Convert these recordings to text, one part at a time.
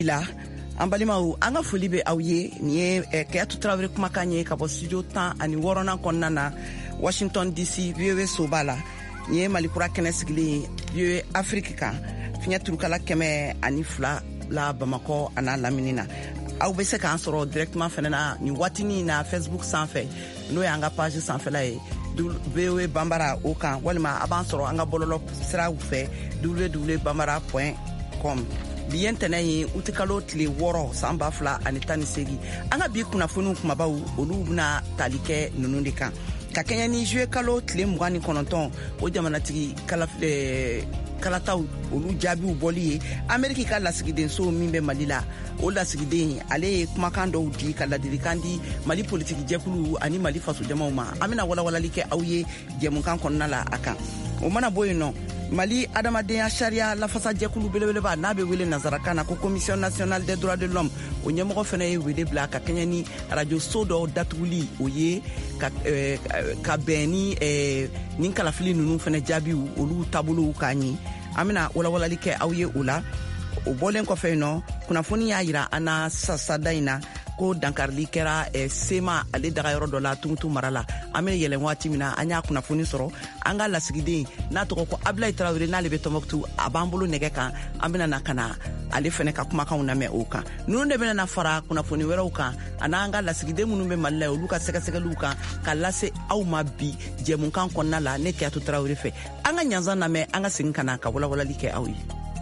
la an balimaw an ka foli bɛ aw ye nin ye Keyatu Tarawele kumakan ye ka bɔ studio 16nan kɔnɔna na Washington DC VOA soba la nin ye Malikura kɛnɛ sigilen VOA Afrique kan fiɲɛ turukala 102 la Bamakɔ a n'a lamini na aw bɛ se k'an sɔrɔ directement fɛnɛ na nin waatinin na Facebook sanfɛ n'o ye an ka page sanfɛla ye VOA Bambara o kan walima a b'an sɔrɔ an ka bɔlɔlɔ siraw fɛ www.bambara.com bi ye ntɛnɛn ye uti kalo tile 6 san 2018 an ka bi kunnafoniw kumabaw olu bɛna tali kɛ ninnu de kan ka kɛɲɛ ni juillet kalo tile 29 o jamanatigi kalataw olu jaabiw bɔli ye Ameriki ka lasigidenso min bɛ Mali la o lasigiden ale ye kumakan dɔw di ka ladilikan di Mali politiki jɛkulu ani Mali faso jamaw ma an bɛna walawalali kɛ aw ye jɛmukan kɔnɔna la a kan o mana bɔ yen nɔ Mali adamadenya sariya lafasa jɛkulu belebeleba n'a bɛ wele nazarakan na ko Commission nationale des droits de l'homme o ɲɛmɔgɔ fɛnɛ ye wele bila ka kɛɲɛ ni radio so dɔw datuguli o ye ka bɛn ni nin kalafili ninnu fɛnɛ jaabiw olu taabolow k'a ɲi an bɛna walawalali kɛ aw ye o la o bɔlen kɔfɛ yen nɔ kunnafoni y'a yira an na sasada in na ko dankarili kɛra sema ale dagayɔrɔ dɔ la Tungutu mara la an bɛ yɛlɛn waati min na an y'a kunnafoni sɔrɔ an ka lasigiden n'a tɔgɔ ko Ablaye Tarawele n'ale bɛ Tɔnbɔkutu a b'an bolo nɛgɛ kan an bɛna na ka na ale fɛnɛ ka kumakanw lamɛn o kan ninnu de bɛna na fara kunnafoni wɛrɛw kan ani an ka lasigiden minnu bɛ Mali la olu ka sɛgɛsɛgɛliw kan ka lase aw ma bi jɛmukan kɔnɔna la ne Keyatu Tarawele fɛ an ka ɲanzan lamɛn an ka segin ka na ka walawalali kɛ aw ye.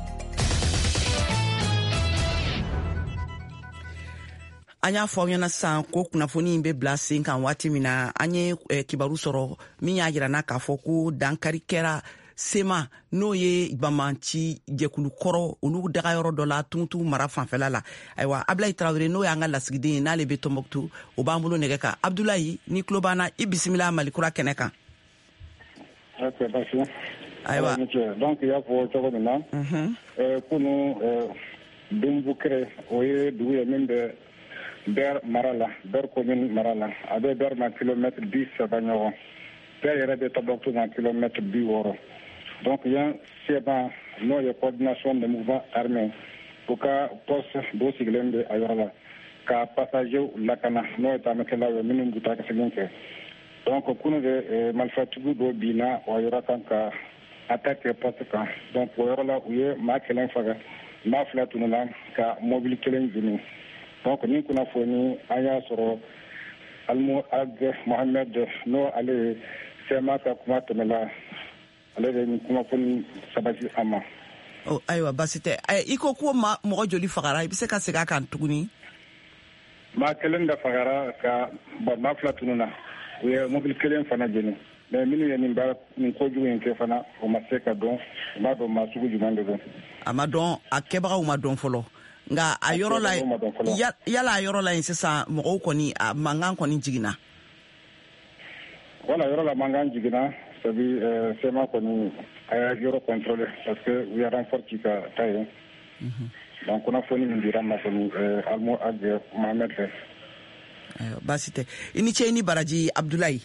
An y'a fɔ aw ɲɛna sisan ko kunnafoni in bɛ bila sen kan waati min na an ye kibaru sɔrɔ min y'a jira na k'a fɔ ko dankari kɛra sema n'o ye bamanci jɛkulu kɔrɔ olu dagayɔrɔ dɔ la Tungutu mara fanfɛla la ayiwa Ablaye Tarawele n'o y'an ka lasigiden ye n'ale bɛ Tɔnbɔkutu o b'an bolo nɛgɛ kan Abdulayi ni tulo b'an na i bisimila Malikura kɛnɛ kan. Ayiwa donc i y'a fɔ cogo min na kunu Dumbukere o ye dugu ye min bɛ Ber mara la Ber commune mara la a bɛ Ber ma kilomètre 10 ɲɔgɔn Ber yɛrɛ bɛ Tɔnbɔkutu ma kilomètre 60 donc yan seba n'o ye coordination de mouvement armé u ka poste dɔ sigilen bɛ a yɔrɔ la ka passager lakana n'o ye taamakɛlaw ye minnu bɛ taa ka segin kɛ donc kunu de malifatigiw dɔ binna o yɔrɔ kan ka attaque poste kan donc o yɔrɔ la u ye maa 1 faga maa 2 tununa ka mobile 1 jeni donc ni kunnafoni an y'a sɔrɔ Almu Ag Mohamed n'o ale sema ka kuma tɛmɛla ale de ni kunnafoni sabati a ma. Ayiwa basi tɛ i ko mɔgɔ joli fagara i bɛ se ka segin a kan tuguni. Maa 1 de fagara ka maa 2 tununa u ye mobile 1 fana jeni mais minnu ye nin kojugu in kɛ fana o ma se ka dɔn u b'a dɔn maa sugu jumɛn de don. A ma dɔn a kɛbagaw ma dɔn fɔlɔ. Nga a yɔrɔ la yala a yɔrɔ la yin sisan mɔgɔw kɔni a mankan kɔni jiginna. Wala yɔrɔ la mankan jiginna sabi sema kɔni a y'a yɔrɔ contrôler parce que u y'a renforcer ka taa yen. Donc kunnafoni min dira ma kɔni Almu Ag Mohamed fɛ. Basi tɛ i ni ce i ni baraji Abdulayi.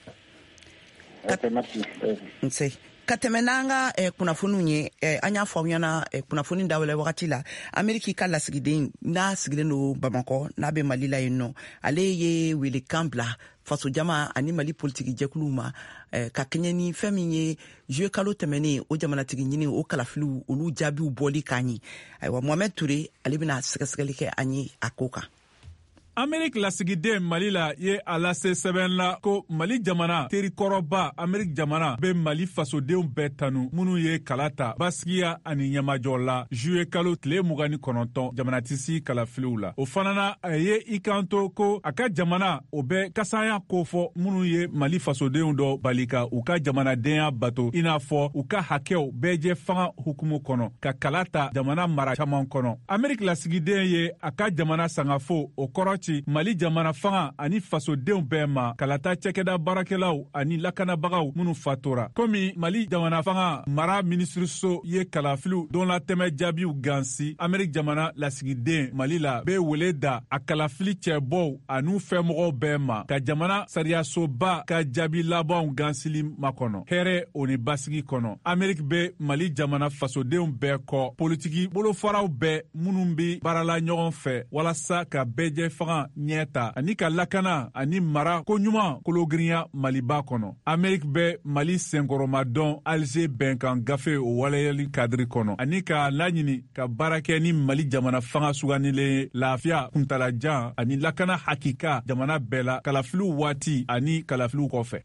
Merci. Ka tɛmɛ n'an ka kunnafoniw ye an y'a fɔ aw ɲɛna kunnafoni dawɛlɛ wagati la Ameriki ka lasigiden n'a sigilen don Bamakɔ n'a bɛ Mali la yen nɔ ale ye welekan bila fasojama ani Mali politiki jɛkuluw ma ka kɛɲɛ ni fɛn min ye juillet kalo tɛmɛnen o jamanatigi ɲini o kalafiliw olu jaabiw bɔli k'a ɲi ayiwa Mohamed Ture ale bɛna sɛgɛsɛgɛli kɛ an ye a ko kan. Ameriki lasigiden Mali la ye a lase sɛbɛn la ko Mali jamana terikɔrɔba Ameriki jamana bɛ Mali fasodenw bɛɛ tanu minnu ye kala ta basigiya ani ɲɛmajɔ la juillet kalo tile 29 jamanatisi kalafiliw la. O fana na a ye i kanto ko a ka jamana o bɛ kasaya kofɔ minnu ye Mali fasodenw dɔ bali ka u ka jamanadenya bato i n'a fɔ u ka hakɛw bɛɛjɛ fanga hukumu kɔnɔ ka kala ta jamana mara caman kɔnɔ. Ameriki lasigiden ye a ka jamana sangafo o kɔrɔ ci Mali jamana fanga ani fasodenw bɛɛ ma kalata cɛkɛda baarakɛlaw ani lakanabagaw minnu fatora. Komi Mali jamana fanga mara minisiriso ye kalafiliw don la tɛmɛ jaabiw gansi Amerik jamana lasigiden Mali la bɛ wele da a kalafili cɛbɔw an'u fɛmɔgɔw bɛɛ ma ka jamana sariyasoba ka jaabi labanw gansili makɔnɔ. Hɛrɛ o ni basigi kɔnɔ. Amerik bɛ Mali jamana fasodenw bɛɛ kɔ politiki bolofaraw bɛɛ minnu bi baarala ɲɔgɔn fɛ walasa ka bɛɛjɛ fanga ɲɛ ta ani ka lakana ani mara koɲuman kologirinya Maliba kɔnɔ. Amerik bɛ Mali senkɔrɔmadɔn Alger bɛnkan gafe o waleyali kadiri kɔnɔ ani ka laɲini ka baara kɛ ni Mali jamana fanga suganilen lafiya kuntalajan ani lakana hakika jamana bɛɛ la kalafiliw waati ani kalafiliw kɔfɛ.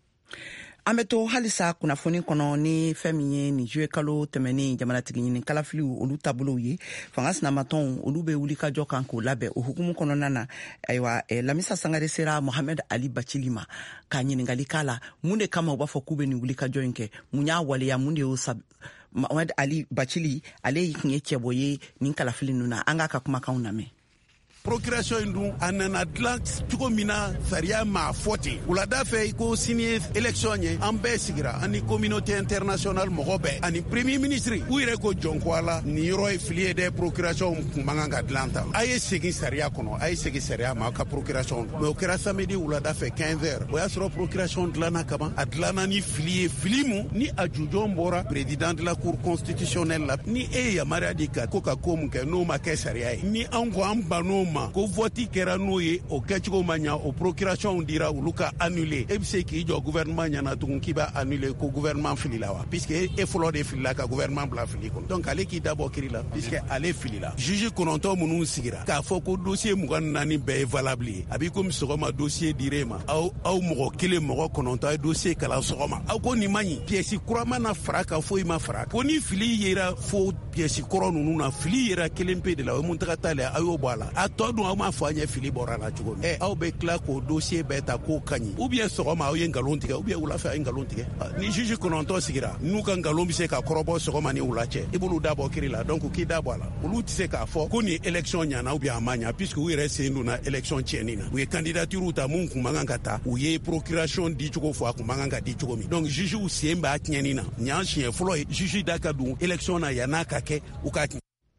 An bɛ to halisa kunnafoni kɔnɔ ni fɛn min ye nin juwe kalo tɛmɛnen jamanatigi ɲini kalafiliw olu taabolow ye fanga sinamatɔnw olu bɛ wuli kajɔ kan k'o labɛn o hukumu kɔnɔna na. Ayiwa Lamisa Sangare sera Mohamed Ali Bacili ma ka ɲiningali k'a la mun de kama u b'a fɔ k'u bɛ nin wuli kajɔ in kɛ mun y'a waleya mun de y'o Mohamed Ali Bacili ale tun ye cɛbɔ ye nin kalafili ninnu na an k'a ka kumakanw lamɛn. Procuration in dun a nana dilan cogo min na sariya m'a fɔ ten wulada fɛ ko sini ye élection ye an bɛɛ sigira ani communauté internationale mɔgɔ bɛɛ ani premier ministre u yɛrɛ ko jɔn ko a la nin yɔrɔ ye fili ye dɛ procuration kun man kan ka dilan ta a ye segin sariya kɔnɔ a ye segin sariya ma a ka procuration mais o kɛra samedi wulada fɛ 15 heures o y'a sɔrɔ procuration dilanna kaban a dilanna ni fili ye fili mun ni a jujɔn bɔra président de la cour constitutionnelle la ni e ye yamaruya di ka ko ka ko mun kɛ n'o ma kɛ sariya ye ni an ko an ban'o ma ko vote kɛra n'o ye o kɛcogo ma ɲa o procuration dira olu ka annuler e bɛ se k'i jɔ gouvernement ɲana tugun k'i b'a annuler ko gouvernement filila wa puisque e fɔlɔ de filila ka gouvernement bila fili kɔnɔ donc ale k'i dabɔ kiri la puisque ale filila juge 9 minnu sigira k'a fɔ ko dossier 24 bɛɛ ye valable ye a b'i komi sɔgɔma dossier dir'e ma aw mɔgɔ kelen mɔgɔ 9 a ye dossier kalan sɔgɔma aw ko nin ma ɲi pièce kura mana fara ka foyi ma fara ko ni fili yera fo pièce kɔrɔ ninnu na fili yera kelen pe de la o ye mun taga taa la a y'o bɔ a la a tɔ dun aw m'a fɔ an ye fili bɔra la cogo min aw bɛ tila k'o dossier bɛɛ ta k'o ka ɲi ou bien sɔgɔma aw ye nkalon tigɛ ou bien wula fɛ a ye nkalon tigɛ ni juge 9 sigira n'u ka nkalon bɛ se ka kɔrɔbɔ sɔgɔma ni wula cɛ i b'olu dabɔ kiri la donc k'i dabɔ a la olu tɛ se k'a fɔ ko nin élection ɲana ou bien a ma ɲa puisque u yɛrɛ sen donna élection tiɲɛni na u ye candidature ta mun kun man kan ka ta u ye procuration di cogo fɔ a kun man kan ka di cogo min donc juge u sen b'a tiɲɛni na ɲan siɲɛ fɔlɔ ye juge da ka don élection na yan'a ka kɛ u ka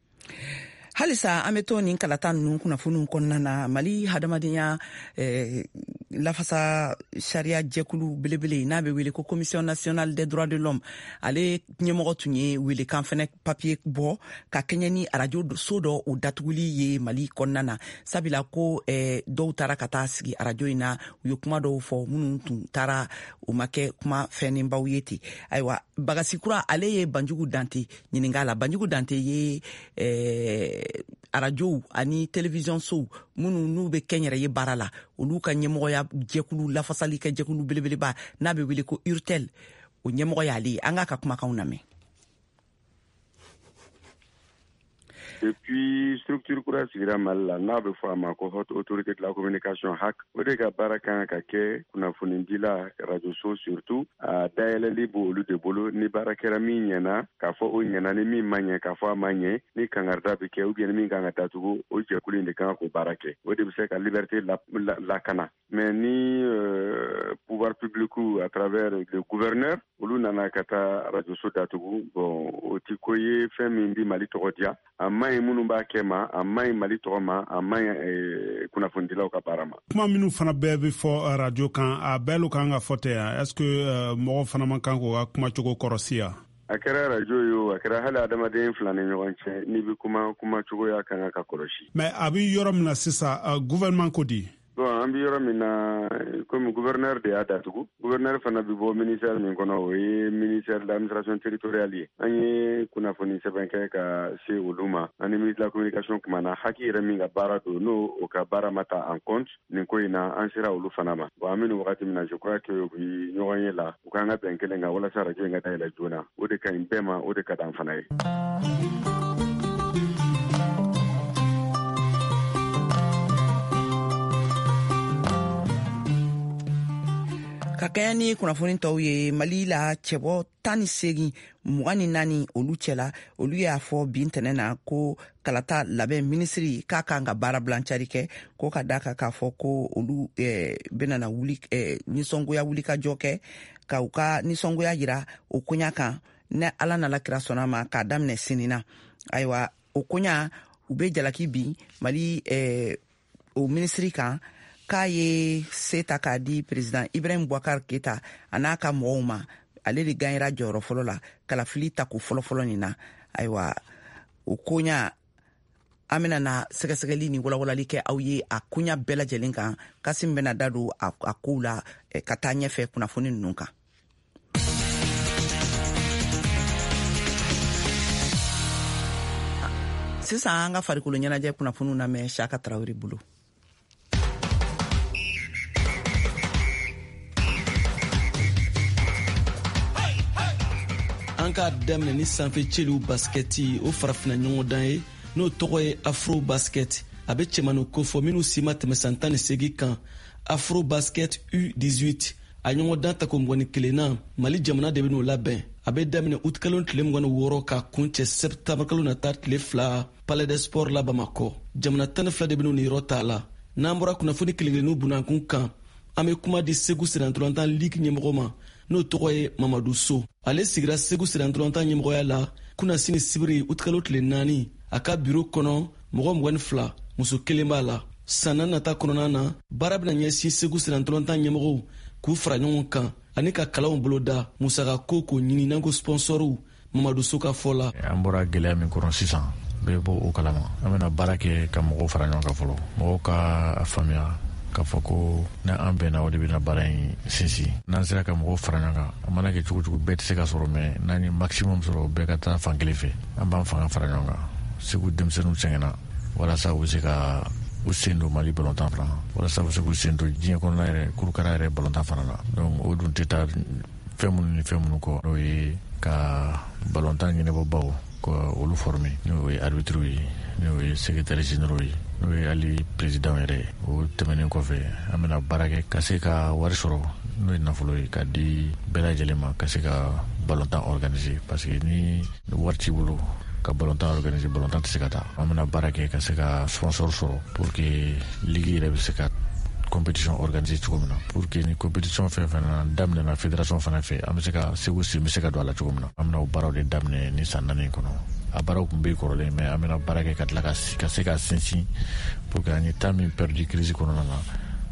halisa an bɛ to nin kalata ninnu kunnafoniw kɔnɔna na Mali hadamadenya lafasa sariya jɛkulu belebele n'a bɛ wele ko commission nationale des droits de l'homme ale ɲɛmɔgɔ tun ye welekan fɛnɛ papier bɔ ka kɛɲɛ ni radio so dɔ o datuguli ye Mali kɔnɔna na sabula ko dɔw taara ka taa sigi radio in na u ye kuma dɔw fɔ minnu tun taara o ma kɛ kuma fɛnenbaw ye ten ayiwa Bagasikura ale ye Banjugu Dante ɲininka la Banjugu Dante ye arajow ani télévision sow minnu n'u bɛ kɛnyɛrɛ ye baara la olu ka ɲɛmɔgɔya jɛkulu lafasali kɛ jɛkulu belebeleba n'a bɛ wele ko URTEL o ɲɛmɔgɔ y'ale ye an k'a ka kumakanw lamɛn. Depuis structure kura sigira Mali la n'a bɛ fɔ a ma ko haute autorité de la communication HAC o de ka baara kan ka kɛ kunnafonidila radio so surtout a dayɛlɛli b' olu de bolo ni baara kɛra min ɲɛna k'a fɔ o ɲɛna ni min ma ɲɛ k'a fɔ a ma ɲɛ ni kangarida bɛ kɛ ou bien ni min kan ka datugu o jɛkulu in de kan k'o baara kɛ o de bɛ se ka liberté lakana mais ni pouvoir public à travers le gouverneur olu nana ka taa radio so datugu bon o ti ko ye fɛn min bi Mali tɔgɔ diya a maɲi minnu b'a kɛ ma a maɲi Mali tɔgɔ ma a maɲi kunnafonidilaw ka baara ma. Kuma minnu fana bɛɛ bɛ fɔ radio kan a bɛɛ lu kan ka fɔ tɛ yan est ce que mɔgɔ fana man kan k'o ka kumacogo kɔrɔsi yan. A kɛra radio ye o a kɛra hali adamaden fila ni ɲɔgɔn cɛ n'i bɛ kuma cogoya kan ka kɔlɔsi. Mais a bɛ yɔrɔ min na sisan gouvernement ko di. Bon an bɛ yɔrɔ min na comme gouverneur de y'a datugu gouverneur fana bɛ bɔ ministère min kɔnɔ o ye ministère de l'administration territoriale ye an ye kunnafoni sɛbɛn kɛ ka se olu ma ani ministre de la communication kumana haki yɛrɛ min ka baara don n'o o ka baara ma ta en compte nin ko in na an sera olu fana ma bon an bɛ nin wagati min na je crois que u bɛ ɲɔgɔn ye la u kan ka bɛn kelen kan walasa radio in ka dayɛlɛ joona o de ka ɲi bɛɛ ma o de ka d'an fana ye. Ka kɛɲɛ ni kunnafoni tɔw ye Mali la cɛbɔ 18 24 olu cɛla olu y'a fɔ bi ntɛnɛ na ko kalata labɛn minisiri k'a kan ka baara bilancari kɛ ko ka da kan k'a fɔ ko olu benana wuli nisɔngoya wuli ka jɔ kɛ ka u ka nisɔngoya yira o koɲa kan ne ala nala kira sɔnna ma k'a daminɛ sinina ayiwa o koɲa u be jalaki bi Mali o minisiri kan k'a ye se ta k'a di président Ibrahim Boubacar Keita a n'a ka mɔgɔw ma ale de gagnera jɔyɔrɔ fɔlɔ la kalafili ta ko fɔlɔfɔlɔ nin na ayiwa o koɲa an bena na sɛgɛsɛgɛli ni walawalali kɛ aw ye a koɲa bɛɛ lajɛlen kan Kasim bena da don a kow la ka taa ɲɛfɛ kunnafoni ninnu kan. Sisan an ka farikolo ɲɛnajɛ kunnafoniw na mɛn Shaka Traoré bolo. An ka daminɛ ni sanfɛ cɛliw baskɛti o farafina ɲɔgɔndan ye n'o tɔgɔ ye Afro Basket a bɛ cɛmani kofɔ minnu si ma tɛmɛ san 18 kan Afro Basket U18 a ɲɔgɔndan ta ko 21 Mali jamana de bɛ n'o labɛn a bɛ daminɛ août kalo tile 26 ka kun cɛ septembre kalo nata tile 2 Palais des Sports la Bamakɔ jamana 12 de bɛ n'o ni yɔrɔ ta la n'an bɔra kunnafoni kelen-kelenninw bunankun kan an bɛ kuma di Segu Senatolantan Ligue ɲɛmɔgɔ ma n'o tɔgɔ ye Mamadou So ale sigira Segu Senatolantan ɲɛmɔgɔya la kuna sini sibiri août kalo tile 4 a ka bureau kɔnɔ mɔgɔ 22 muso kelen b'a la san nata kɔnɔna na baara bɛna ɲɛsin Segu Senatolantan ɲɛmɔgɔw k'u fara ɲɔgɔn kan ani ka kalanw boloda musaka ko k'o ɲini n'an ko sponsoriw Mamadou So ka fɔ la. An bɔra gɛlɛya min kɔnɔ sisan bɛɛ bɔ o kalama an bɛna baara kɛ ka mɔgɔw fara ɲɔgɔn kan fɔlɔ mɔgɔw ka faamuya k'a fɔ ko n'an bɛnna o de bɛna baara in sinsin n'an sera ka mɔgɔw fara ɲɔgɔn kan a mana kɛ cogo cogo bɛɛ tɛ se ka sɔrɔ mɛ n'an ye maximum sɔrɔ bɛɛ ka taa fan kelen fɛ an b'an fanga fara ɲɔgɔn kan Segu denmisɛnninw sɛgɛnna walasa u bɛ se ka u sen don Mali balontan fana walasa u bɛ se k'u sen don diɲɛ kɔnɔna yɛrɛ kurukara yɛrɛ balontan fana na donc o dun tɛ taa fɛn minnu ni fɛn minnu kɔ n'o ye ka balontan ɲɛnabɔbaw ka olu former n'o ye arbitre ye n'o ye secrétaire généraux ye n'o ye hali président yɛrɛ o tɛmɛnen kɔfɛ an bɛna baara kɛ ka se ka wari sɔrɔ n'o ye nafolo ye ka di bɛɛ lajɛlen ma ka se ka balontan organiser parce que ni wari t'i bolo ka balontan organiser balontan tɛ se ka taa an bɛna baara kɛ ka se ka sponsor sɔrɔ pour que ligue yɛrɛ bɛ se ka compétition organiser cogo min na pour que ni compétition fɛn fana daminɛna fédération fana fɛ an bɛ se ka Segu sen bɛ se ka don a la cogo min na an bɛna o baaraw de daminɛ ni san 4 kɔnɔ a baaraw tun bɛ kɔrɔlen mais an bɛna baara kɛ ka tila ka se ka sinsin pour que an ye temps min perdu crise kɔnɔna na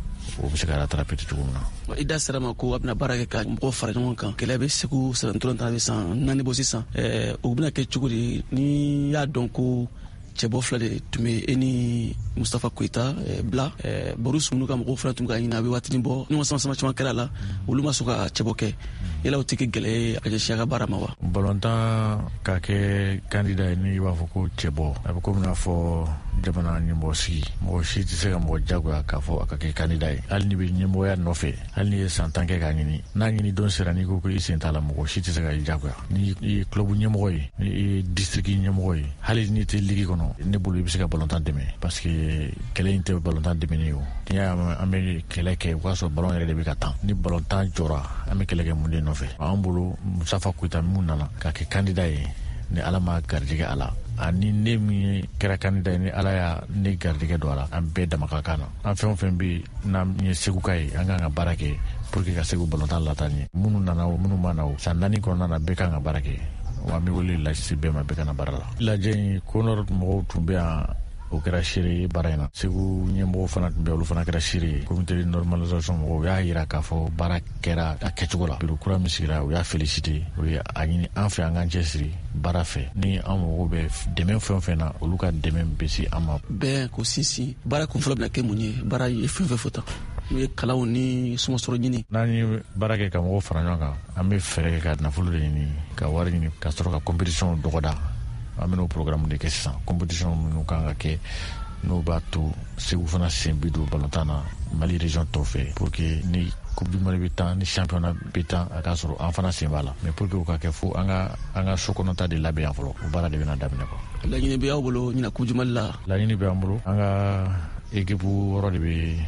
o bɛ se ka rattraper cogo min na. I da sera ma ko a bɛna baara kɛ ka mɔgɔw fara ɲɔgɔn kan kɛlɛ bɛ Segu Senatolantan bɛ san 4 bɔ sisan o bɛna kɛ cogo di ni y'a dɔn ko cɛbɔ fila de tun bɛ e ni Mustafa Koyita bila Boru Sumunu ka mɔgɔw fana tun ka ɲini a bɛ waatinin bɔ ɲɔgɔn sama caman kɛra la olu ma sɔn ka cɛbɔ kɛ yala o tɛ kɛ gɛlɛya a ka ɲɛsin a ka baara ma wa. balontan ka kɛ candidat ye ni b'a fɔ ko cɛbɔ a bɛ komi n'a fɔ jamana ɲɛmɔgɔ sigi mɔgɔ si tɛ se ka mɔgɔ jagoya k'a fɔ a ka kɛ candidat ye hali ni bɛ ɲɛmɔgɔya nɔfɛ hali ni ye san 10 kɛ k'a ɲini n'a ɲini don sera n'i ko i sen t'a la mɔgɔ si tɛ se ka i jagoya ni i ye club ɲɛmɔgɔ ye ni i ye district ɲɛmɔgɔ ye hali n'i tɛ ligue kɔnɔ ne bolo i bɛ se ka balontan dɛmɛ parce que kɛlɛ in tɛ balontan dɛmɛni ye o n'i y'a an bɛ kɛlɛ kɛ o k'a sɔrɔ balon yɛrɛ de bɛ ka tan ni balontan jɔra an bɛ kɛlɛ kɛ mun de nɔfɛ an bolo Mustafa Koyita mun nana k'a kɛ candidat ye ni ala ma garijɛgɛ a la ani ne min kɛra candidat ye ni ala y'a ne garijɛgɛ don a la an bɛɛ dama ka kan na an fɛn o fɛn bɛ n'an ye Segu ka ye an kan ka baara kɛ pour que ka Segu balontan lataa ɲɛ minnu nana o minnu ma na o san 4 kɔnɔna na bɛɛ kan ka baara kɛ wa an bɛ wele lasisi bɛɛ ma bɛɛ ka na baara la lajɛ in Konɔrɔ mɔgɔw tun bɛ yan o kɛra seere ye baara in na Segu ɲɛmɔgɔ fana tun bɛ olu fana kɛra seere ye comité de normalisation mɔgɔw y'a yira k'a fɔ baara kɛra a kɛcogo la bureau kura min sigira u y'a félicité o ye a ɲini an fɛ an k'an cɛsiri baara fɛ ni an mago bɛ dɛmɛ fɛn o fɛn na olu ka dɛmɛ bɛ se an ma bɛɛ ko sinsin baara kun fɔlɔ bɛna kɛ mun ye baara ye fɛn fɛn fɔ tan n'u ye kalanw ni sɔngɔsɔrɔ ɲini n'an ye baara kɛ ka mɔgɔw fara ɲɔgɔn kan an bɛ fɛɛrɛ kɛ ka nafolo de ɲini ka wari ɲini ka sɔrɔ ka compétition dɔgɔda an bɛn'o programme de kɛ sisan compétition minnu kan ka kɛ n'o b'a to Segu fana sen bi don balontan na Mali région tɔw fɛ pour que ni coupe du Mali bɛ tan ni championnat bɛ tan a k'a sɔrɔ an fana sen b'a la mais pour que o ka kɛ fo an ka so kɔnɔta de labɛn yan fɔlɔ o baara de bɛna daminɛ quoi. laɲini bɛ aw bolo ɲina coupe du Mali la. laɲini bɛ an bolo an ka équipe wɔɔrɔ de bɛ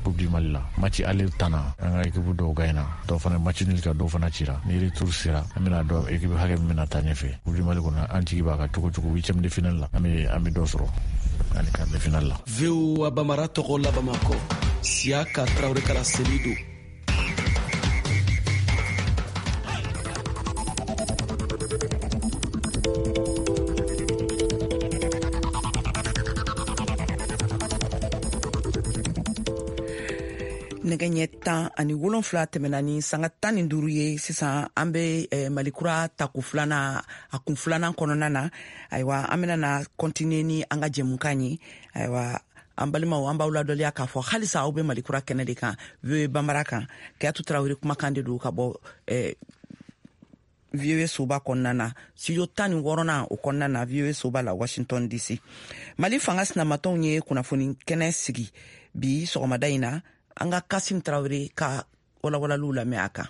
coupe du Mali la match aller tana an ka équipe dɔw gagné dɔw fana match nul ka dɔw fana cira ni retour sera an bɛna dɔn équipe hakɛ min bɛna taa ɲɛfɛ coupe du Mali kɔnɔ an jigi b'a ka cogo 8e de finale la an bɛ dɔ sɔrɔ ani quart de finale la. VOA Bamara tɔgɔ la Bamako Siaka Traoré Kala Selido. nɛgɛ ɲɛ 17 tɛmɛna ni sanga 15 ye sisan an bɛ malikura taku filanan a kun filanan kɔnɔna na ayiwa an bɛna na continuer ni an ka jɛmukan ye ayiwa an balimaw an b'aw ladɔliya k'a fɔ halisa aw bɛ malikura kɛnɛ de kan VOA Bambara kan Keyatu Traoré kumakan de don ka bɔ VOA Soba kɔnɔna na studio 16 o kɔnɔna na VOA Soba la Washington DC. Mali fanga sinamatɔnw ye kunnafoni kɛnɛ sigi bi sɔgɔmada in na an ka Kasim Traoré ka walawalalu lamɛn a kan.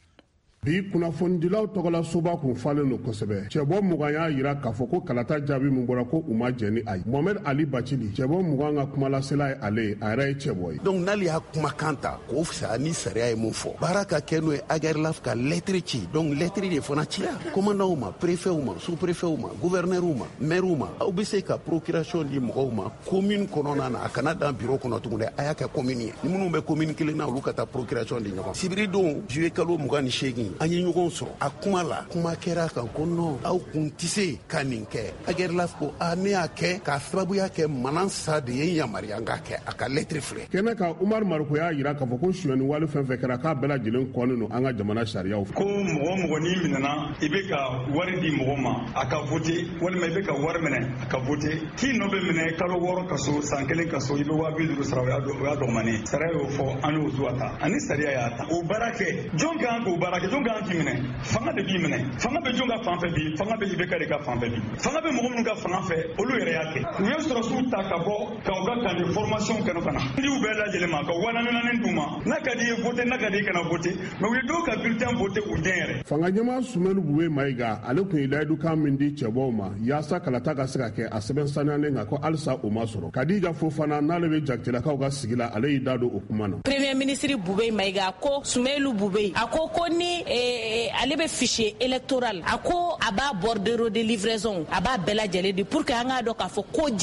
Bi kunnafonidilaw tɔgɔla Soba kun falen no kosɛbɛ. Cɛbɔ 20 y'a yira k'a fɔ ko kalata jaabi min bɔra ko u ma jɛn ni a ye. Mohamed Ali Bacili cɛbɔ 20 ka kumalasela ye ale ye, a yɛrɛ ye cɛbɔ ye. Donc n'ale y'a kumakan ta k'o fisaya ni sariya ye mun fɔ. Baara ka kɛ n'o ye Aguerlaf ka lettre ci. Donc lettre de fana cila. Commandant ma, préfet ma, sous-préfet ma, gouverneur ma, maire ma. Aw bɛ se ka procuration di mɔgɔw ma commune kɔnɔna na a kana dan bureau kɔnɔ tugun dɛ. A y'a kɛ commune ye. Ni minnu bɛ commune kelen na olu ka taa procuration di ɲɔgɔn. Sibiri don juillet kalo 28 an ye ɲɔgɔn sɔrɔ a kuma la kuma kɛra kan ko non aw kun tɛ se ka nin kɛ Aguerlaf ko ne y'a kɛ k'a sababuya kɛ Manan Sa de ye yamaruya n k'a kɛ a ka lettre filɛ. Kɛnɛ kan Umar Mariko y'a yira k'a fɔ ko suyɛni wale fɛn fɛn kɛra k'a bɛɛ lajɛlen kɔnnen don an ka jamana sariyaw fɛ. Ko mɔgɔ n'i minɛna i bɛ ka wari di mɔgɔ ma a ka vote walima i bɛ ka wari minɛ a ka vote k'i nɔ bɛ minɛ kalo 6 kaso san 1 kaso i bɛ 250 sara o y'a dɔgɔmanin sariya y'o fɔ an y'o to a ta ani sariya y'a ta o baara kɛ jɔn kan k'o baara kɛ jɔn kan k'i minɛ fanga de b'i minɛ fanga bɛ jɔn ka fan fɛ bi fanga bɛ IBK de ka fan fɛ bi fanga bɛ mɔgɔ minnu ka fanga fɛ olu yɛrɛ y'a kɛ u ye sɔrɔsiw ta ka bɔ ka u ka kan de formation kɛnɛ ka na ni u bɛɛ lajɛlen ma ka 400 d'u ma n'a ka di ye voter n'a ka di ye kana voter mais u ye dɔw ka bulletin voter u den yɛrɛ. Fanga ɲɛmaa Sumɛlu Bube Mayiga ale tun ye layidukan min di cɛbɔw ma yaasa kalata ka se ka kɛ a sɛbɛn saniyalen kan ko halisa o ma sɔrɔ Kadija Fofana n'ale bɛ Jakitilakaw ka sigi la ale y'i da don o kuma na. Premier ministre Bube Mayiga ko Sumɛlu Bube a ko ni ale bɛ fichier électoral a ko a b'a bordereau de livraison a b'a bɛɛ lajɛlen di pour que an k'a dɔn k'a fɔ ko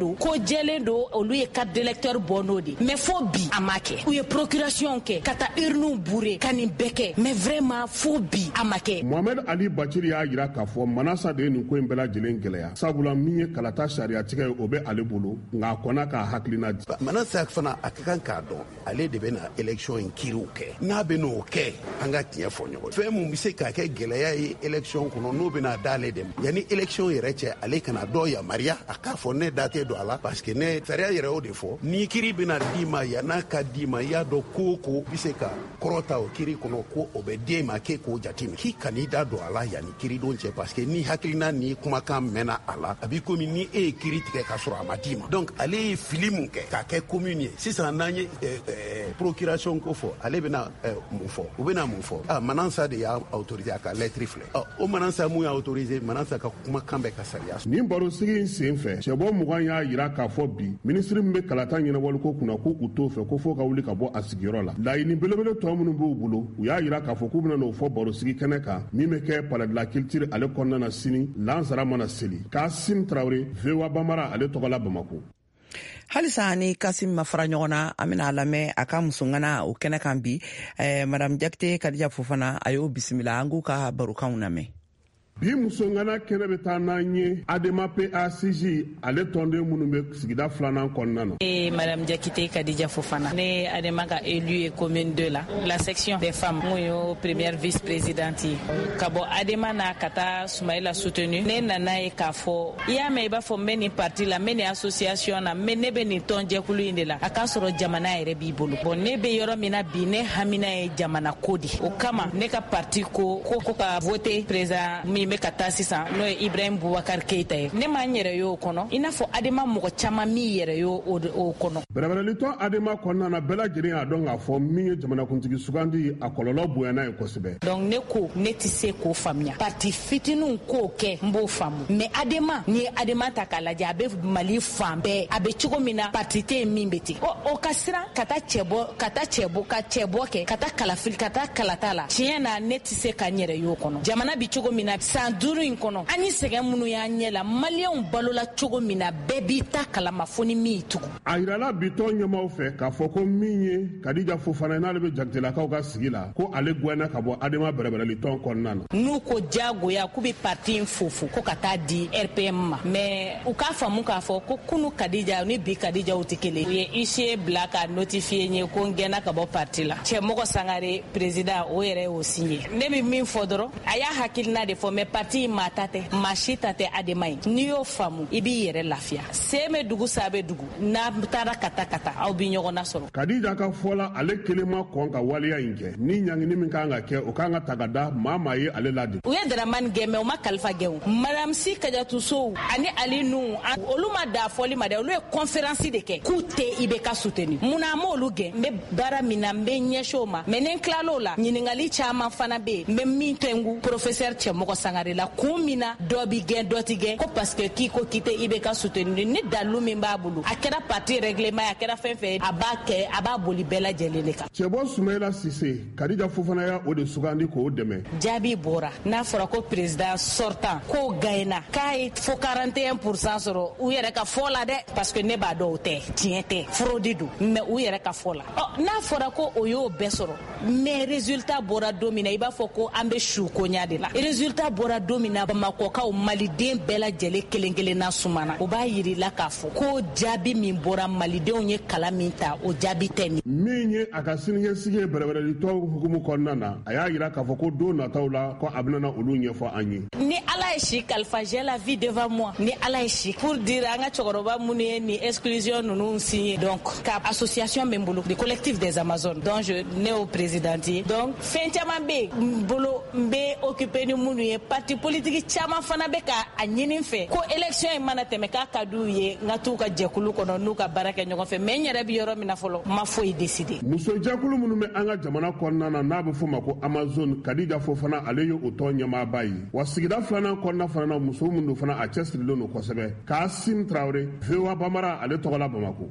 jɛlen don olu ye carte d'électeur bɔ n'o de mais fo bi a ma kɛ u ye procuration kɛ ka taa urne bourré ka nin bɛɛ kɛ mais vraiment fo bi a ma kɛ. Mohamed Ali Bacili y'a jira k'a fɔ Manasa de ye nin ko in bɛɛ lajɛlen gɛlɛya sabula min ye kalata sariya tigɛ ye o bɛ ale bolo nka a kɔnna k'a hakilina di. Manasa fana a ka kan k'a dɔn ale de bɛ na élection in kiriw kɛ n'a bɛ n'o kɛ an ka tiɲɛ fɔ ɲɔgɔn fɛn mun bɛ se ka kɛ gɛlɛya ye élection kɔnɔ n'o bɛna d'ale de ma yanni élection yɛrɛ cɛ ale kana dɔ yamaruya a k'a fɔ ne da tɛ don a la parce que ne sariya yɛrɛ y'o de fɔ ni kiri bɛna d'i ma yan'a ka d'i ma i y'a dɔn ko o ko bɛ se ka kɔrɔta o kiri kɔnɔ ko o bɛ d'e ma k'e k'o jateminɛ k'i kan'i da don a la yanni kiri don cɛ parce que ni hakilina ni kumakan mɛnna a la a b'i komi ni e ye kiri tigɛ k'a sɔrɔ a ma d'i ma donc ale ye fili mun kɛ k'a kɛ commune ye sisan n'an ye procuration ko fɔ ale bɛna mun fɔ u bɛna mun fɔ Manan Sa de y'a autorisé a ka lettre filɛ o Manan Sa mun y'a autorisé Manan Sa ka kumakan bɛ ka sariya nin barosigi in sen fɛ cɛbɔ 20 y'a yira k'a fɔ bi ministre min bɛ kalata ɲɛnabɔliko kunna ko u t'o fɛ ko fo ka wuli ka bɔ a sigiyɔrɔ la laɲini belebele tɔ minnu b'u bolo u y'a yira k'a fɔ k'u bɛna n'o fɔ barosigi kɛnɛ kan min bɛ kɛ palais de la culture ale kɔnɔna na sini lansara mana seli Kasim Traoré VOA Bambara ale tɔgɔ la Bamako. Halisa ni Kasim ma fara ɲɔgɔn na an bɛna a lamɛn a ka musongana o kɛnɛ kan bi Madame Jakite Kadija Fofana a y'o bisimila an k'u ka barokanw lamɛn. Bi musongana kɛnɛ bɛ taa n'an ye Adema PACJ ale tɔnden minnu bɛ sigida 2nan kɔnɔna na. Madame Jakite Kadija Fofana ne Adema ka élu ye commune 2 la section des femmes mun yo première vice-présidente ye ka bɔ Adema na ka taa Sumayila soutenu ne nana ye k'a fɔ i y'a mɛn i b'a fɔ n bɛ nin parti la n bɛ nin association na mais ne bɛ nin tɔnjɛkulu in de la a k'a sɔrɔ jamana yɛrɛ b'i bolo bon ne bɛ yɔrɔ min na bi ne hamina ye jamana ko de o kama ne ka parti ko ka voter président min min be ka taa sisan n'o ye Ibrahim Boubacar Keita ye ne ma yɛrɛ y'o kɔnɔ i n'a fɔ Adema mɔgɔ caman min yɛrɛ y'o o kɔnɔ. Bɛrɛbɛrɛlitɔ Adema kɔnɔna na bɛɛ lajɛlen y'a dɔn k'a fɔ min ye jamanakuntigi sugandi a kɔlɔlɔ bonyana ye kosɛbɛ. Donc ne ko ne tɛ se k'o faamuya parti fitininw k'o kɛ n b'o faamu mais Adema ni ye Adema ta k'a lajɛ a bɛ Mali fan bɛɛ a bɛ cogo min na parti tɛ yen min bɛ ten o ka siran ka taa cɛbɔ kɛ ka taa kalafili ka taa kalata la tiɲɛ na ne tɛ se ka n yɛrɛ y'o kɔnɔ jamana bi cogo min na san 5 in kɔnɔ an ye sɛgɛn minnu y'an ɲɛ la maliyɛnw balola cogo min na bɛɛ b'i ta kalama fo ni min tugun. A yirala bitɔn ɲɛmaaw fɛ k'a fɔ ko min ye Kadija Fofana n'ale bɛ Jakitelakaw ka sigi la ko ale gɛnna ka bɔ Adema bɛrɛbɛrɛlitɔn kɔnɔna na. N'u ko diyagoya k'u bɛ parti in fofo ko ka taa di RPM ma mais u k'a faamu k'a fɔ ko kunu Kadija ni bi Kadija u tɛ kelen u ye ICE bila ka notifier ye ko n gɛnna ka bɔ parti la Cɛmɔgɔ Sangare président o yɛrɛ y'o signé ne bɛ min fɔ dɔrɔn a y'a hakilina de fɔ mais parti in maa ta tɛ maa si ta tɛ Adema ye n'i y'o faamu i b'i yɛrɛ lafiya se bɛ dugu sa bɛ dugu n'a taara ka taa aw bi ɲɔgɔn na sɔrɔ. Kadija ka fɔla ale kelen ma kɔn ka waleya in kɛ ni ɲangini min kan ka kɛ o kan ka ta ka da maa ye ale la de. U ye Dramane gɛn mais u ma kalifa gɛn o Madame Si Kadiatou Sow ani Ali Nuhu olu ma da fɔli ma dɛ olu ye conférence de kɛ k'u tɛ IBK soutenir munna an m'olu gɛn n bɛ baara min na n bɛ ɲɛsin o ma mais ni n tilal'o la ɲininkali caman fana bɛ yen n bɛ min tɛngu professeur Cɛmɔgɔ Sangare la kun min na dɔ bi gɛn dɔ ti gɛn ko parce que k'i ko k'i tɛ IBK soutenir ni dalu min b'a bolo a kɛra parti règlement a kɛra fɛn fɛn a b'a kɛ a b'a boli bɛɛ lajɛlen de kan. Cɛbɔ Sumayila Sise Kadija Fofana y'a o de sugandi k'o dɛmɛ. Jaabi bɔra n'a fɔra ko président sortant k'o gagné k'a ye fo 41% sɔrɔ u yɛrɛ ka fɔ la dɛ parce que ne b'a dɔn o tɛ tiɲɛ tɛ fraude don mais u yɛrɛ ka fɔ la n'a fɔra ko o y'o bɛɛ sɔrɔ mais résultat bɔra don min na i b'a fɔ ko an bɛ su koɲa de la résultat bɔra don min na Bamakɔkaw maliden bɛɛ lajɛlen kelen kelenna sumana o b'a yirila k'a fɔ ko jaabi min bɔra malidenw ye kala min ta o jaabi tɛ nin. Min ye a ka siniɲɛsigi ye bɛrɛbɛrɛlitɔ hukumu kɔnɔna na a y'a yira k'a fɔ ko don nataw la ko a bɛna olu ɲɛfɔ an ye. Ni Ala ye si kalifa j'ai la vie devant moi ni Ala ye si pour dire an ka cɛkɔrɔba minnu ye ni exclusion ninnu signé donc ka association bɛ n bolo le collectif des Amazones dont je ne o président ye donc fɛn caman bɛ n bolo n bɛ occupé ni minnu ye parti politique caman fana bɛ ka a ɲini fɛ ko élection in mana tɛmɛ k'a ka d'u ye n ka t'u ka jɛkulu kɔnɔ n'u ka baara kɛ ɲɔgɔn fɛ mais n yɛrɛ bɛ yɔrɔ min na fɔlɔ ma foyi décider. Musojɛkulu minnu bɛ an ka jamana kɔnɔna na n'a bɛ fɔ ma ko Amazone Kadija Fofana ale ye o tɔn ɲɛmaaba ye wa sigida filanan kɔnɔna fana na muso minnu fana a cɛsirilen don kosɛbɛ Kasim Traoré VOA Bamara ale tɔgɔ la Bamako.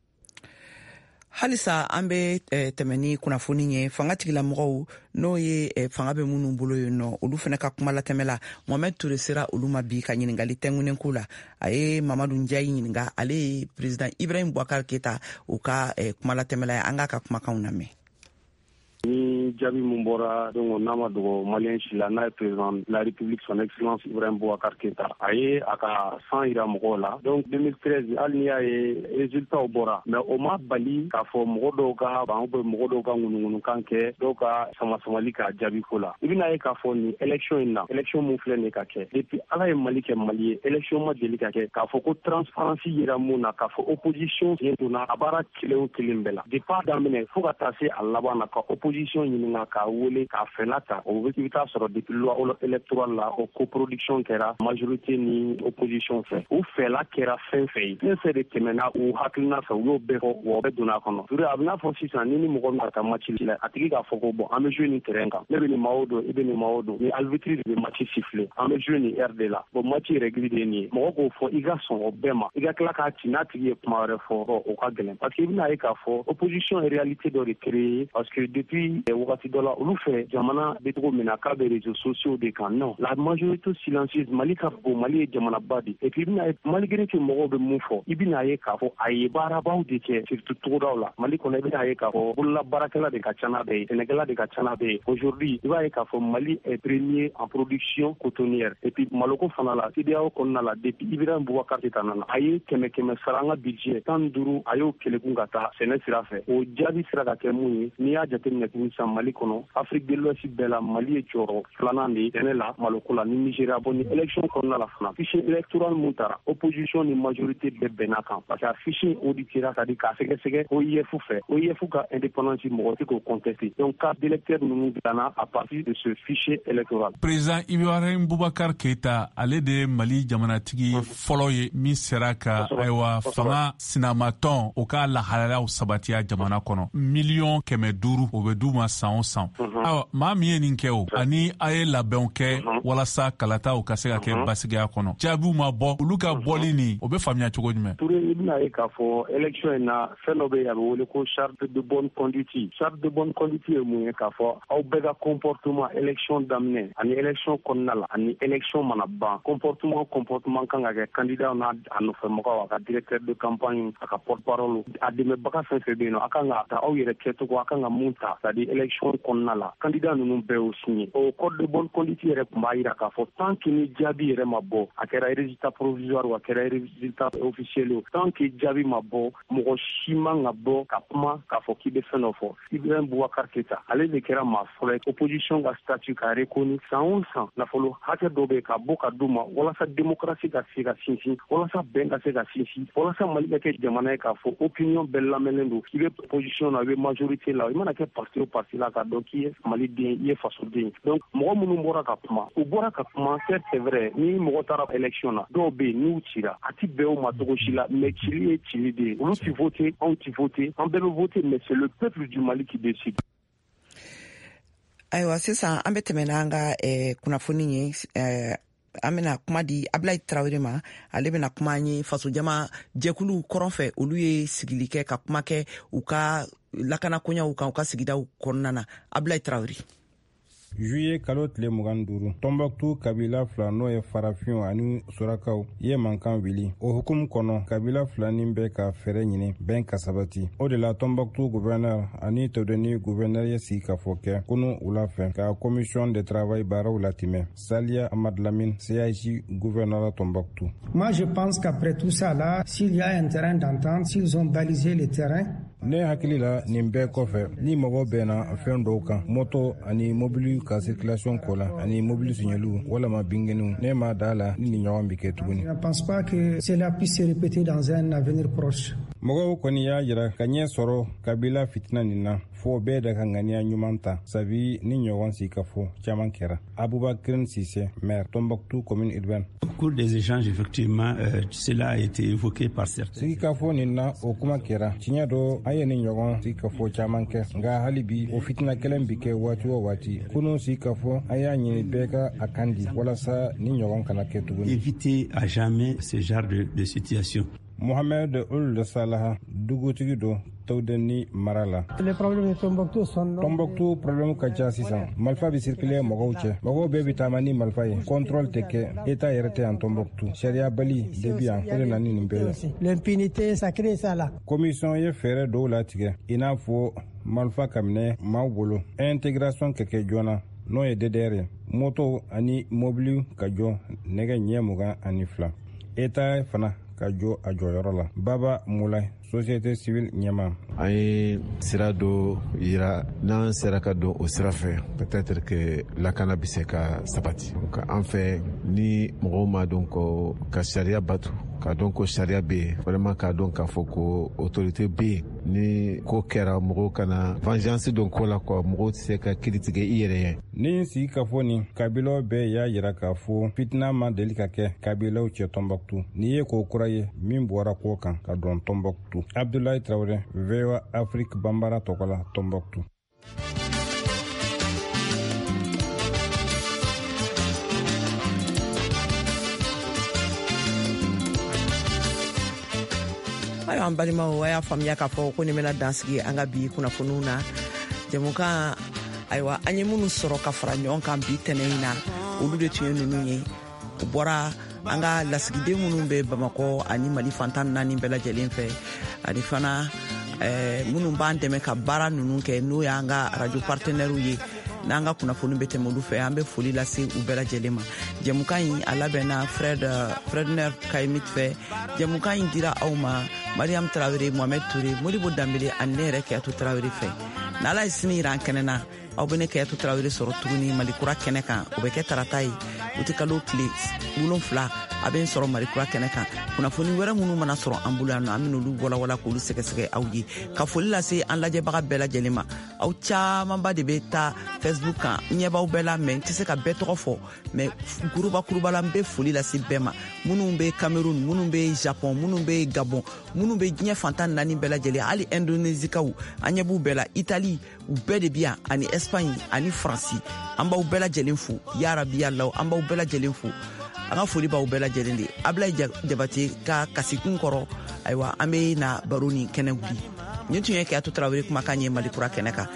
Halisa an bɛ tɛmɛ ni kunnafoni ye fanga tigilamɔgɔw n'o ye fanga bɛ minnu bolo yen nɔ olu fana ka kuma latɛmɛ la Mohamed Touré sera olu ma bi ka ɲininkali tɛngunen ko la a ye Mamadu Ndiaye ɲininka ale ye président Ibrahim Boubacar Keita u ka kuma latɛmɛ la an k'a ka kumakanw lamɛn. Ni jaabi mun bɔra donc n'a ma dogo malien si la n'a ye président de la République son excellence Ibrahim Boubacar Keita a ye a ka san yira mɔgɔw la donc 2013 hali n'i y'a ye résultat bɔra mais o ma bali k'a fɔ mɔgɔ dɔw ka ban bɛ mɔgɔ dɔw ka ŋunuŋunukan kɛ dɔw ka sama-samali ka jaabi ko la i bɛna ye k'a fɔ ni élection in na élection mun filɛ nin ka kɛ depuis Ala ye Mali kɛ Mali ye élection ma deli ka kɛ k'a fɔ ko transparency yira mun na k'a fɔ opposition sen donna a baara kelen o kelen bɛɛ la depuis daminɛ fo ka taa se a laban na ka opposition ɲininka k'a wele k'a fɛla ta o bɛ i bɛ taa sɔrɔ depuis loi électorale la o coproduction kɛra majorité ni opposition fɛ o fɛla kɛra fɛn fɛn ye fɛn fɛn de tɛmɛna u hakilina fɛ u y'o bɛɛ fɔ wa o bɛɛ donna a kɔnɔ Touré a bɛ n'a fɔ sisan ni mɔgɔ min ka taa match la a tigi k'a fɔ ko bon an bɛ jouer ni terrain kan ne bɛ nin maa o don i bɛ nin maa o don ni arbitre de bɛ match siffler an bɛ jouer ni heure de la bon match règle de ye nin ye mɔgɔ k'o fɔ i ka sɔn o bɛɛ ma i ka tila k'a ci n'a tigi ye kuma wɛrɛ fɔ o ka gɛlɛn parce que i bɛna ye k'a fɔ opposition ye réalité dɔ de créer parce que depuis wagati dɔ la olu fɛ jamana bɛ cogo min na k'a bɛ réseaux sociaux de kan non la majorité silencieuse Mali ka bon Mali ye jamanaba de et puis i bɛna ye malgré que mɔgɔw bɛ mun fɔ i bɛna ye k'a fɔ a ye baarabaw de kɛ surtout togodaw la Mali kɔnɔ i bɛna ye k'a fɔ bolola baarakɛla de ka ca n'a bɛɛ ye sɛnɛkɛla de ka ca n'a bɛɛ ye aujourd'hui i b'a ye k'a fɔ Mali est premier en production cotonnière et puis maloko fana la CEDEAO kɔnɔna la depuis Ibrahim Boubacar Keita nana a ye 100 sara an ka budget 15 a y'o kelekun ka taa sɛnɛ sira fɛ o jaabi sera ka kɛ mun ye n'i y'a jateminɛ tuguni sisan Mali kono Afrique de l'Ouest bɛɛ la Mali ye jɔyɔrɔ filanan de ye sɛnɛ la maloko la ni Nigeria bon ni élection kɔnɔna la fana fichier électoral mun taara opposition ni majorité bɛɛ bɛnna kan parce que a fichier auditera c'est-à-dire k'a sɛgɛsɛgɛ OIF fɛ OIF ka indépendance mɔgɔ tɛ k'o contester donc carte d'électeur ninnu dilanna à partir de ce fichier électoral. Président Ibrahim Boubacar Keita ale de Mali jamanatigi fɔlɔ ye min sera ka ayiwa fanga sinamatɔn o ka lahalalaw sabatiya jamana kɔnɔ 500,000 o bɛ d'u ma san o san. Awa maa min ye nin kɛ o ani a ye labɛnw kɛ walasa kalataw ka se ka kɛ basigiya kɔnɔ jaabiw ma bɔ olu ka bɔli nin o bɛ faamuya cogo jumɛn? Toure i bɛna ye k'a fɔ élection in na fɛn dɔ bɛ yen a bɛ wele ko charte de bonne conduite. Charte de bonne conduite ye mun ye k'a fɔ aw bɛɛ ka comportement élection daminɛ ani élection kɔnɔna la ani élection mana ban comportement kan ka kɛ candidat n'a a nɔfɛmɔgɔw a ka directeur de campagne a ka porte-parole a dɛmɛbaga fɛn fɛn bɛ yen nɔ a kan ka ta aw yɛrɛ kɛcogo a kan ka mun ta c'est-à-dire élection kɔnɔna la candidat ninnu bɛɛ y'o signé o code de bonne conduite yɛrɛ tun b'a jira k'a fɔ tant que ni jaabi yɛrɛ ma bɔ a kɛra résultat provisoire ou a kɛra résultat officiel o tant que jaabi ma bɔ mɔgɔ si man ka bɔ ka kuma k'a fɔ k'i bɛ fɛn dɔ fɔ Ibrahim Boubacar Keita ale de kɛra maa fɔlɔ ye opposition ka statut ka reconnu san o san nafolo hakɛ dɔ bɛ ka bɔ ka d'u ma walasa démocratie ka se ka sinsin walasa bɛn ka se ka sinsin walasa Mali ka kɛ jamana ye k'a fɔ opinion bɛɛ lamɛnnen don i bɛ opposition na i bɛ majorité la i mana kɛ parti o parti la ka dɔn k'i ye Mali den i ye fasoden donc mɔgɔ minnu bɔra ka kuma u bɔra ka kuma c'est vrai ni mɔgɔ taara élection na dɔw bɛ yen n'u cira a ti bɛn o ma cogo si la mais cili ye cili de ye olu ti voter anw ti voter an bɛɛ bɛ voter mais c'est le peuple du Mali qui décide. Ayiwa sisan an bɛ tɛmɛ n'an ka kunnafoni ye an bɛna kuma di Ablaye Traoré ma ale bɛna kuma an ye faso jama jɛkulu kɔrɔn fɛ olu ye sigili kɛ ka kuma kɛ u ka lakana koɲɛw kan u ka sigidaw kɔnɔna na. Ablaye Traoré. Juillet kalo tile 25 Tombouctou kabila fila n'o ye farafinw ani surakaw ye mankan wili o hukumu kɔnɔ kabila fila nin bɛ ka fɛrɛ ɲini bɛn ka sabati o de la Tombouctou gouverneur ani Todoni gouverneur ye sigi ka fɔ kɛ kunu wula fɛ ka commission de travail baaraw latimɛ Salia Amad Lamine CIG gouverneur Tombouctou. Moi je pense qu'après tout ça là s'il y a un terrain d'entente s'ils ont balisé le terrain ne hakili la nin bɛɛ kɔfɛ ni mɔgɔ bɛnna fɛn dɔw kan moto ani mobili ka circulation ko la ani mobili signaliw walama bingeniw ne ma da la ni ɲɔgɔn bi kɛ tuguni. Je ne pense pas que cela puisse se répéter dans un avenir proche. Mɔgɔw kɔni y'a jira ka ɲɛ sɔrɔ kabila fitina nin na fo bɛɛ da ka ŋaniya ɲuman ta sabi ni ɲɔgɔn si ka fɔ caman kɛra. Aboubakrin Sissé, maire Tombouctou commune urbaine. Au cours des échanges effectivement cela a été évoqué par certains. Sigi ka fɔ nin na o kuma kɛra tiɲɛ dɔ an ye ni ɲɔgɔn si ka fɔ caman kɛ nka hali bi o fitina kelen bi kɛ waati o waati kunu si ka fɔ an y'a ɲini bɛɛ ka a kan di walasa ni ɲɔgɔn kana kɛ tuguni. Éviter à jamais ce genre de situation. Mohamed Ould Salaha dugutigi do Tawdeni Marala. Les problèmes de Tombouctou sont Tombouctou problème ka ca sisan malfa bi circuler mɔgɔw cɛ mɔgɔw bɛɛ bi taama ni malfa ye contrôle tɛ kɛ état yɛrɛ tɛ yan Tombouctou sariya bali debi yan o de na ni nin bɛɛ ye. L'impunité ça crée ça là. Commission ye fɛɛrɛ dɔw latigɛ i n'a fɔ malfa ka minɛ maaw bolo intégration kɛ kɛ joona n'o ye DDR ye moto ani mobili ka jɔ nɛgɛ ɲɛ 22 état fana ka jɔ a jɔyɔrɔ la. Baba Moulay société civile ɲɛma an ye sira dɔ yira n'an sera ka don o sira fɛ peut-être que lakana bɛ se ka sabati an fɛ ni mɔgɔw ma dɔn ko ka sariya batu ka dɔn ko sariya bɛ yen vraiment ka dɔn k'a fɔ ko autorité bɛ yen ni ko kɛra mɔgɔw kana vengeance dɔn ko la quoi mɔgɔw tɛ se ka kiiri tigɛ i yɛrɛ ye. Ni sigi ka fɔ nin kabilaw bɛɛ y'a jira k'a fɔ fitina ma deli ka kɛ kabilaw cɛ Tombouctou ni ye ko kura ye min bɔra ko kan ka dɔn Tombouctou. Abdoulaye Traoré, VOA Afrique Bambara Tokola, Tombouctou. Ayiwa an balimaw a y'a faamuya k'a fɔ ko nin bɛna dansigi an ka bi kunnafoniw na jamukan ayiwa an ye minnu sɔrɔ ka fara ɲɔgɔn kan bi tɛnɛ in na olu de tun ye ninnu ye u bɔra an ka lasigiden minnu bɛ Bamakɔ ani Mali fantan 4 bɛɛ lajɛlen fɛ ani fana minnu b'an dɛmɛ ka baara ninnu kɛ n'o y'an ka radio partenaires ye n'an ka kunnafoni bɛ tɛmɛ olu fɛ an bɛ foli lase u bɛɛ lajɛlen ma. Jamukan in a labɛnna Fredner Kayimit fɛ jamukan in dira aw ma Mariam Traoré, Mohamed Touré, Modibo Dambele ani ne yɛrɛ Kiyatu Traoré fɛ n'Ala ye sini jira an kɛnɛ na aw bene Kayatou Traoré sɔrɔ tuguni Malikura kɛnɛ kan o bɛ kɛ tarata ye o tɛ kalo tile 7 a bɛ sɔrɔ Malikura kɛnɛ kan kunnafoni wɛrɛ minnu mana sɔrɔ an bolo yan nɔ an bɛ olu walawala k'olu sɛgɛsɛgɛ aw ye ka foli lase an lajɛbaga bɛɛ lajɛlen ma aw camanba de bɛ taa Facebook kan ɲɛbaw bɛɛ la mais n tɛ se ka bɛɛ tɔgɔ fɔ mais kuruba la n bɛ foli lase bɛɛ ma minnu bɛ Cameroun minnu bɛ Japon minnu bɛ Gabon minnu bɛ diɲɛ fantan 4 bɛɛ lajɛlen hali Indonésikaw an ɲɛ b'u bɛɛ la Italie u bɛɛ de bi yan ani Espagne ani France an b'aw bɛɛ lajɛlen fo ya Rabbi ya Allah an b'aw bɛɛ lajɛlen fo an ka foli b'aw bɛɛ lajɛlen de Ablaye Jabate ka kasikun kɔrɔ ayiwa an bɛ na baro ni kɛnɛ bi ni tun ye Kayatou Traoré kumakan ye Malikura kɛnɛ kan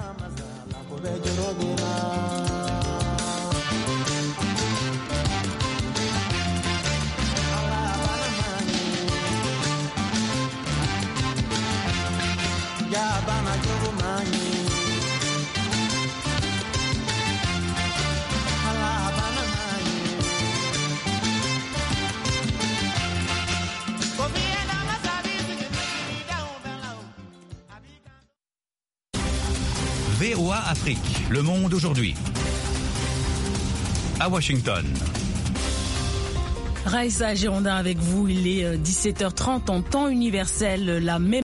VOA Afrique, le monde aujourd'hui. À Washington. Raïssa Girondin avec vous, il est 17h30 en temps universel, la même